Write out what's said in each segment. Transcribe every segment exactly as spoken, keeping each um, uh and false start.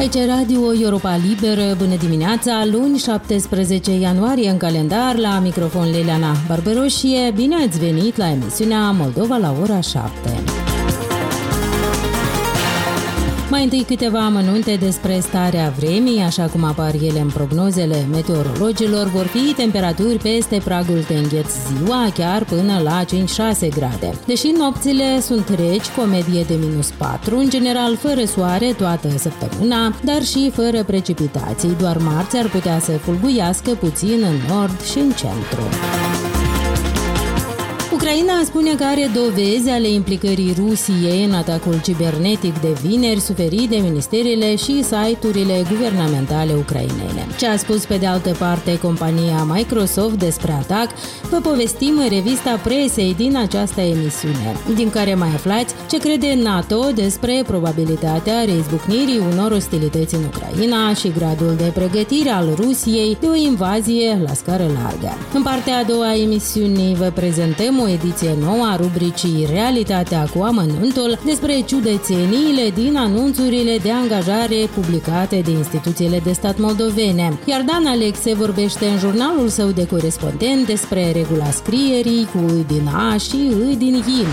Aici Radio Europa Liberă, bună dimineața, luni șaptesprezece ianuarie în calendar, la microfon Leliana Barberoșie, bine ați venit la emisiunea Moldova la ora șapte. Mai întâi câteva amănunte despre starea vremii, așa cum apar ele în prognozele meteorologilor. Vor fi temperaturi peste pragul de îngheț ziua, chiar până la cinci șase grade. Deși nopțile sunt reci, cu o medie de minus patru, în general fără soare toată săptămâna, dar și fără precipitații. Doar marți ar putea să fulguiască puțin în nord și în centru. Ucraina spune că are dovezi ale implicării Rusiei în atacul cibernetic de vineri suferit de ministerele și site-urile guvernamentale ucrainene. Ce a spus pe de altă parte compania Microsoft despre atac, vă povestim în revista presei din această emisiune, din care mai aflați ce crede NATO despre probabilitatea reizbucnirii unor ostilități în Ucraina și gradul de pregătire al Rusiei de o invazie la scară largă. În partea a doua a emisiunii vă prezentăm o ediție nouă a rubricii Realitatea cu amănuntul despre ciudățeniile din anunțurile de angajare publicate de instituțiile de stat moldovene. Iar Dan Alexe vorbește în jurnalul său de corespondent despre regula scrierii cu î din A și î din I.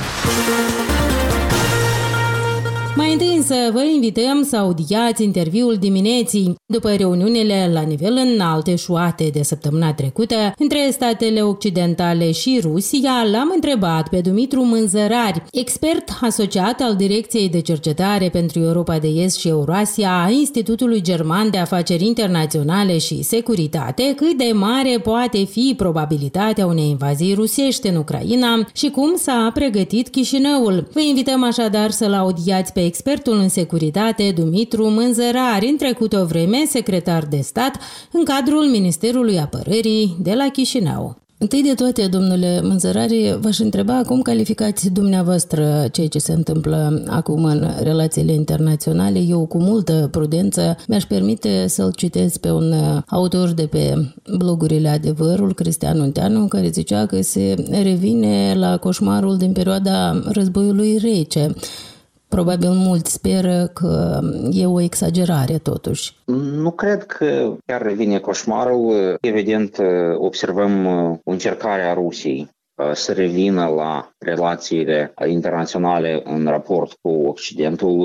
Mai întâi însă vă invităm să audiați interviul dimineții după reuniunile la nivel înalt eșuate de săptămâna trecută între statele occidentale și Rusia. L-am întrebat pe Dumitru Mânzărari, expert asociat al Direcției de Cercetare pentru Europa de Est și Eurasia a Institutului German de Afaceri Internaționale și Securitate, cât de mare poate fi probabilitatea unei invazii rusești în Ucraina și cum s-a pregătit Chișinăul. Vă invităm așadar să-l audiați pe expertul în securitate Dumitru Mânzărari, în trecut o vreme secretar de stat în cadrul Ministerului Apărării de la Chișinău. Întâi de toate, domnule Mânzărari, v-aș întreba cum calificați dumneavoastră ceea ce se întâmplă acum în relațiile internaționale. Eu, cu multă prudență, mi-aș permite să-l citesc pe un autor de pe blogurile Adevărul, Cristian Unteanu, care zicea că se revine la coșmarul din perioada războiului rece. Probabil mulți speră că e o exagerare totuși. Nu cred că chiar revine coșmarul. Evident, observăm o încercare a Rusiei să revină la relațiile internaționale în raport cu Occidentul,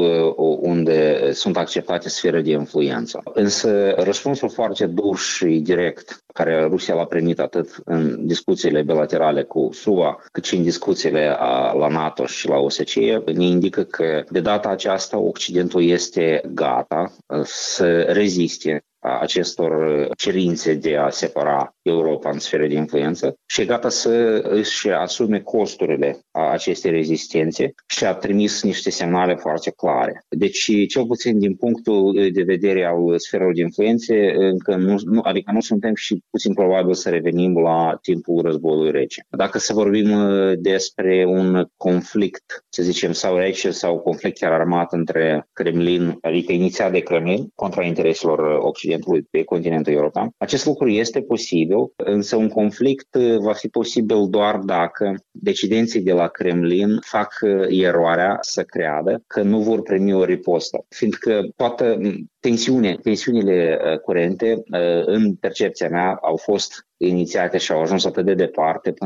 unde sunt acceptate sfere de influență. Însă răspunsul foarte dur și direct care Rusia l-a primit atât în discuțiile bilaterale cu S U A, cât și în discuțiile la NATO și la O S C E, ne indică că de data aceasta Occidentul este gata să reziste acestor cerințe de a separa Europa în sfere de influență și e gata să își asume costurile acestei rezistențe și a trimis niște semnale foarte clare. Deci, cel puțin din punctul de vedere al sferelor de influențe, încă nu, nu, adică nu suntem și puțin probabil să revenim la timpul războiului rece. Dacă să vorbim despre un conflict, să zicem, sau rece sau conflict chiar armat între Kremlin, adică inițiat de Kremlin, contra intereselor Occidentului pe continentul european, acest lucru este posibil, însă un conflict va fi posibil doar dacă decidenții de la Kremlin fac eroarea să creadă că nu vor primi o ripostă, fiindcă toată tensiune, tensiunile curente, în percepția mea, au fost inițiate și au ajuns atât de departe